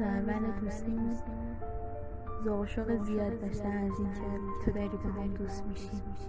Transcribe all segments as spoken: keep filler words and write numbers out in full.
اول دوستیمون ذوق و شوق زیاد داشتن از این که تو داری با هم دوست میشی.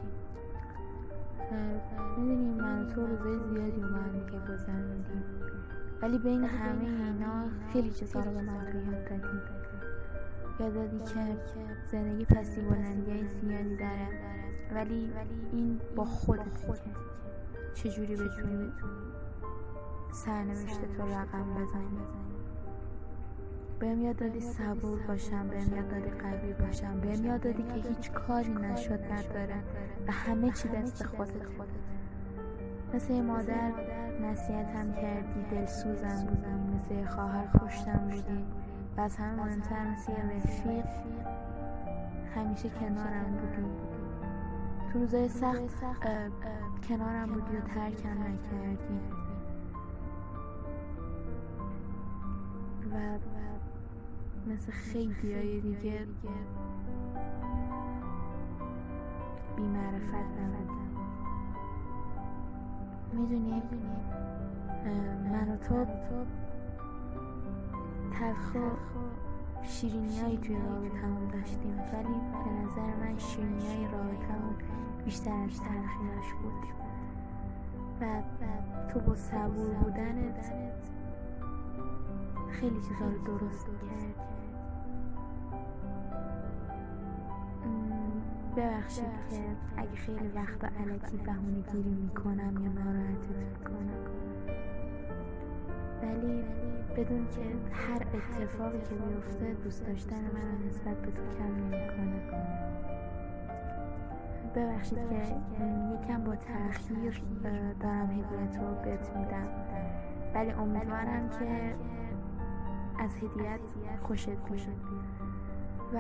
میدونی من و تو روزای زیادی رو با هم دیگه گذروندیم، ولی بین همه اینا خیلی چیزا رو به من تو یاد دادی. یاد دادی که زندگی پستی بلندیای زیادی داره، ولی این با خودت چجوری بتونی سرنوشت تو رقم بزنی. بهم یاد دادی صبور باشم، بهم یاد دادی قوی باشم، بهم یاد دادی که هیچ کاری نشد نداره و همه چی دست خودت. مثل یه مادر نصیحتم کردی، دلسوزم بودی، مثل یه خواهر خوشتم بودی و از همه مهمتر مثل یه رفیق همیشه کنارم بودی. تو روزای سخت کنارم بودی و ترکم نکردی و مثل خیلی های دیگه بی معرفت نبودم. میدونی من و تو تلخ و شیرینی هایی توی رابطمون داشتیم، ولی به نظر من شیرینی های رابطمون بیشتر از تلخیاش بود و تو با صبور بودنت خیلی چیزا رو درست کرد. ببخشید که اگه خیلی وقتا الکی بهونه گیری میکنم یا ناراحتت میکنم، ولی بدون که هر اتفاقی که بیفته دوست داشتن من نسبت به تو کم نمیکنه. ببخشید که یکم با تأخیر دارم هدیت رو بهت میدم، ولی امیدوارم که از هدیت خوشت بیاد و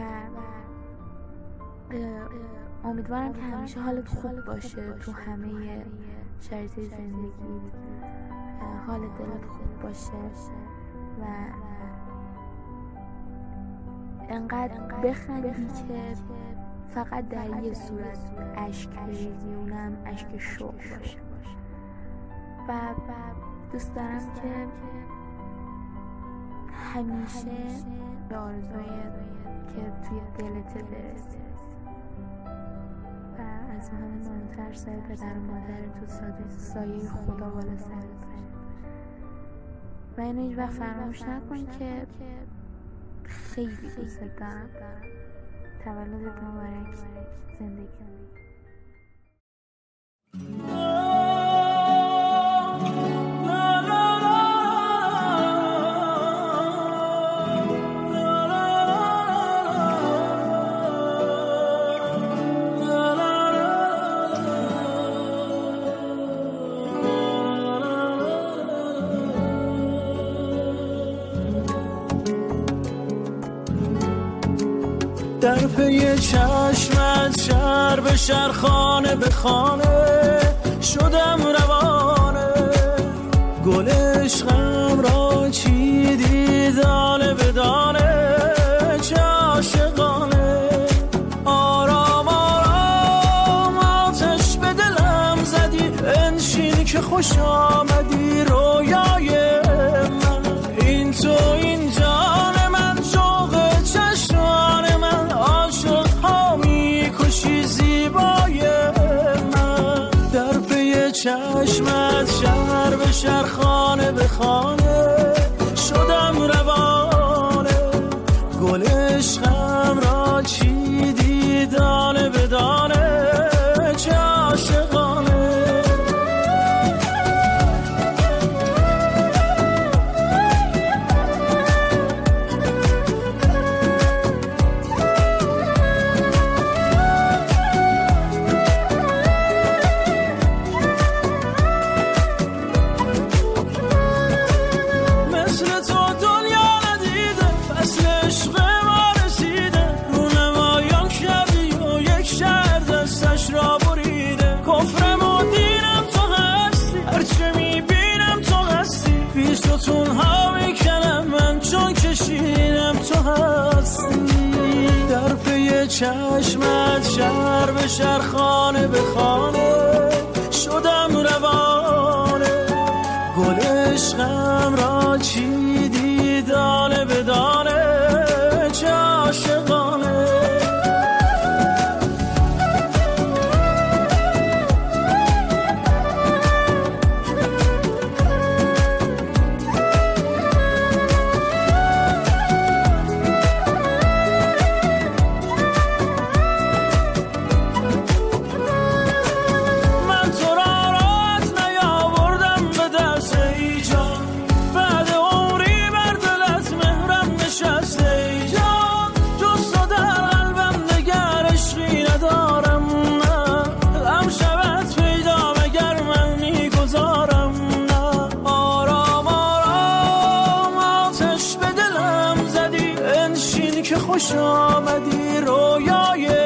امیدوارم که همیشه حالت خوب باشه تو همه شرایط زندگیت، حال دلت خوب باشه و انقدر بخندی که فقط در یه صورت اشک بریزی، اونم اشک شوق باشه. و دوست دارم که همیشه به آرزوی که توی دلت برسی و از همه مهمتر سر پدر و مادر تو سایه خدا بالا سرت باشه و اینو هیچ وقت فراموش نکن که خیلی دوست دارم. تولدت مبارک. زندگی در پی چشمت شهر به شهر، خانه به خانه شدم روانه. گل عشقم را چیدی دانه به دانه، چه عاشقانه. آرام آرام آتش به دلم زدی، انشین که خوش آمدی رویای من. این تو این جان من، شوق چشمان من، عاشق ها می کشی زیبای من. در پی چشمت شهر به شهر، خانه به خانه شدم روانه. گل عشقم را چیدی دانه به دانه، چه عاشقانه. ستونها میکنم من چون کشیدم تو هستی. در پی چشمت شهر به شهر، خانه به خانه شدم روانه. گل عشقم را چیدی دانه به دانه، خوش آمدی رویای